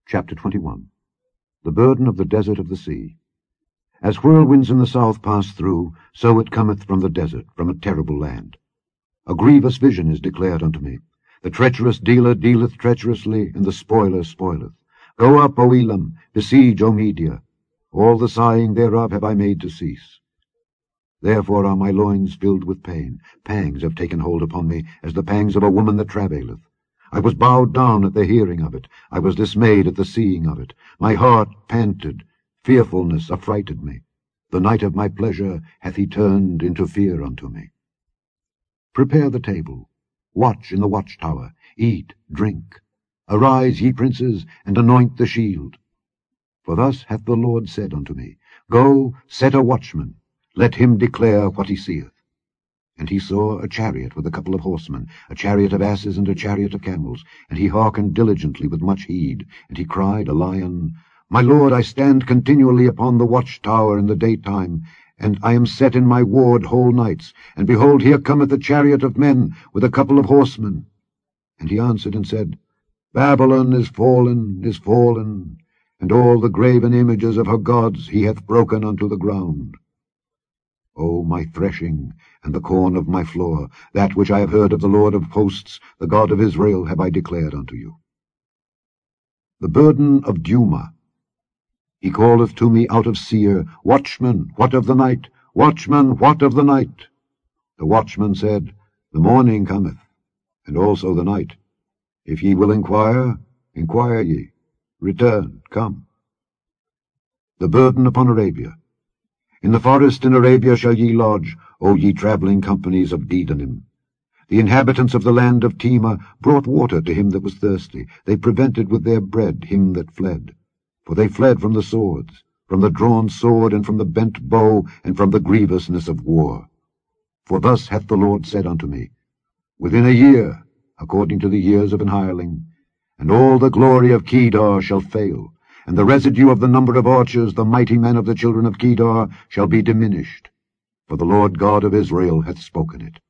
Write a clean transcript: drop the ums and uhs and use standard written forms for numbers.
Chapter 21. The burden of the desert of the sea. As whirlwinds in the south pass through, so it cometh from the desert, from a terrible land. A grievous vision is declared unto me. The treacherous dealer dealeth treacherously, and the spoiler spoileth. Go up, O Elam, besiege, O Media. All the sighing thereof have I made to cease. Therefore are my loins filled with pain. Pangs have taken hold upon me, as the pangs of a woman that travaileth. I was bowed down at the hearing of it. I was dismayed at the seeing of it. My heart panted. Fearfulness affrighted me. The night of my pleasure hath he turned into fear unto me. Prepare the table. Watch in the watchtower. Eat, drink. Arise, ye princes, and anoint the shield. For thus hath the Lord said unto me, Go, set a watchman. Let him declare what he seeth. And he saw a chariot with a couple of horsemen, a chariot of asses and a chariot of camels. And he hearkened diligently with much heed. And he cried, a lion, My Lord, I stand continually upon the watchtower in the daytime, and I am set in my ward whole nights. And behold, here cometh a chariot of men with a couple of horsemen. And he answered and said, Babylon is fallen, and all the graven images of her gods he hath broken unto the ground. O my threshing, and the corn of my floor, that which I have heard of the Lord of hosts, the God of Israel, have I declared unto you. The burden of Duma. He calleth to me out of Seir, Watchman, what of the night? Watchman, what of the night? The watchman said, The morning cometh, and also the night. If ye will inquire, inquire ye. Return, come. The burden upon Arabia. In the forest in Arabia shall ye lodge, O ye travelling companies of Dedanim. The inhabitants of the land of Tema brought water to him that was thirsty. They prevented with their bread him that fled. For they fled from the swords, from the drawn sword, and from the bent bow, and from the grievousness of war. For thus hath the Lord said unto me, Within a year, according to the years of an hireling, and all the glory of Kedar shall fail, and the residue of the number of archers, the mighty men of the children of Kedar, shall be diminished. For the Lord God of Israel hath spoken it.